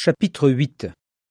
Chapitre 8.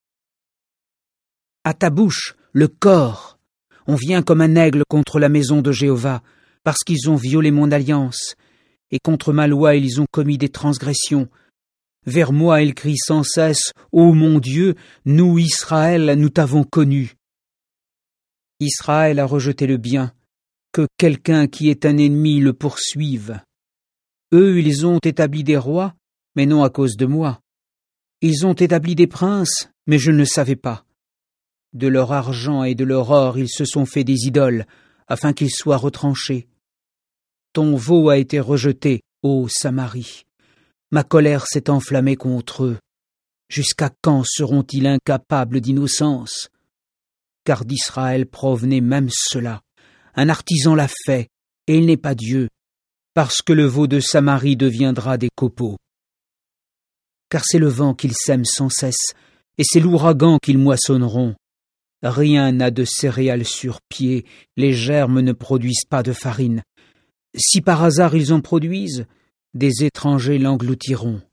À ta bouche, le corps. On vient comme un aigle contre la maison de Jéhovah, parce qu'ils ont violé mon alliance, et contre ma loi ils ont commis des transgressions. Vers moi ils crient sans cesse, ô mon Dieu, nous, Israël, nous t'avons connu. Israël a rejeté le bien, que quelqu'un qui est un ennemi le poursuive. Eux, ils ont établi des rois, mais non à cause de moi. Ils ont établi des princes, mais je ne le savais pas. De leur argent et de leur or, ils se sont fait des idoles, afin qu'ils soient retranchés. Ton veau a été rejeté, ô Samarie. Ma colère s'est enflammée contre eux. Jusqu'à quand seront-ils incapables d'innocence? Car d'Israël provenait même cela. Un artisan l'a fait, et il n'est pas Dieu, parce que le veau de Samarie deviendra des copeaux. Car c'est le vent qu'ils sèment sans cesse, et c'est l'ouragan qu'ils moissonneront. Rien n'a de céréales sur pied, les germes ne produisent pas de farine. Si par hasard ils en produisent, des étrangers l'engloutiront.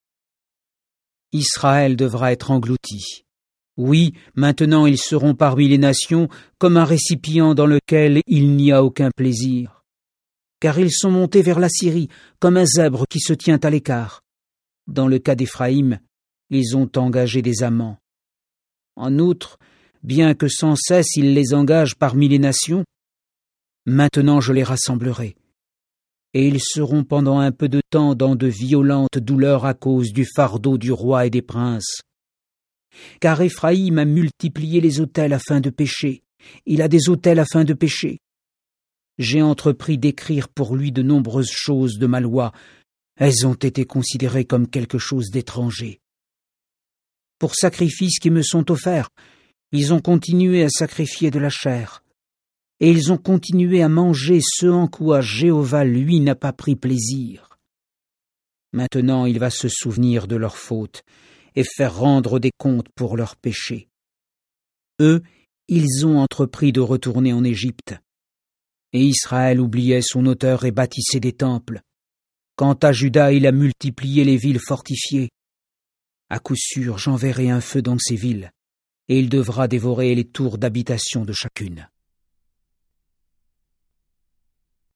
Israël devra être englouti. Oui, maintenant ils seront parmi les nations comme un récipient dans lequel il n'y a aucun plaisir. Car ils sont montés vers la Syrie, comme un zèbre qui se tient à l'écart. Dans le cas d'Éphraïm, ils ont engagé des amants. En outre, bien que sans cesse ils les engagent parmi les nations, maintenant je les rassemblerai. Et ils seront pendant un peu de temps dans de violentes douleurs à cause du fardeau du roi et des princes. Car Éphraïm a multiplié les autels afin de pécher, il a des autels afin de pécher. J'ai entrepris d'écrire pour lui de nombreuses choses de ma loi, elles ont été considérées comme quelque chose d'étranger. Pour sacrifices qui me sont offerts, ils ont continué à sacrifier de la chair, et ils ont continué à manger ce en quoi Jéhovah, lui, n'a pas pris plaisir. Maintenant il va se souvenir de leurs fautes, et faire rendre des comptes pour leurs péchés. Eux, ils ont entrepris de retourner en Égypte. Et Israël oubliait son auteur et bâtissait des temples. Quant à Juda, il a multiplié les villes fortifiées. À coup sûr, j'enverrai un feu dans ces villes, et il devra dévorer les tours d'habitation de chacune.